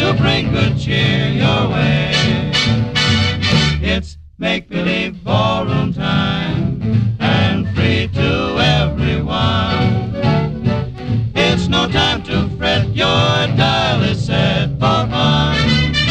to bring good cheer your way. It's make-believe ballroom time, and free to everyone. It's no time to fret, your dial is set for fun.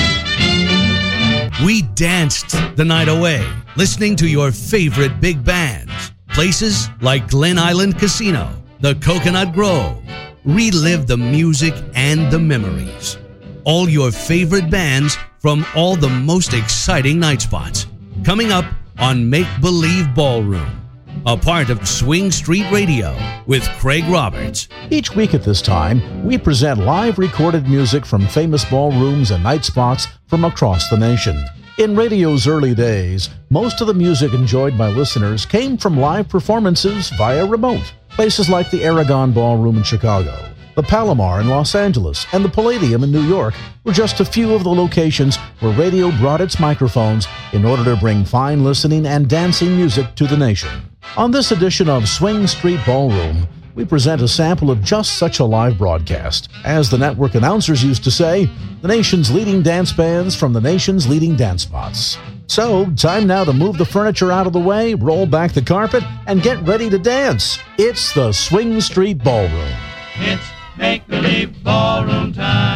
We danced the night away, listening to your favorite big bands. Places like Glen Island Casino, the Coconut Grove. Relive the music and the memories. All your favorite bands from all the most exciting night spots. Coming up on Make Believe Ballroom, a part of Swing Street Radio with Craig Roberts. Each week at this time, we present live recorded music from famous ballrooms and night spots from across the nation. In radio's early days, most of the music enjoyed by listeners came from live performances via remote. Places like the Aragon Ballroom in Chicago, the Palomar in Los Angeles, and the Palladium in New York were just a few of the locations where radio brought its microphones in order to bring fine listening and dancing music to the nation. On this edition of Swing Street Ballroom, we present a sample of just such a live broadcast. As the network announcers used to say, the nation's leading dance bands from the nation's leading dance spots. So, time now to move the furniture out of the way, roll back the carpet, and get ready to dance. It's the Swing Street Ballroom. It's make-believe ballroom time.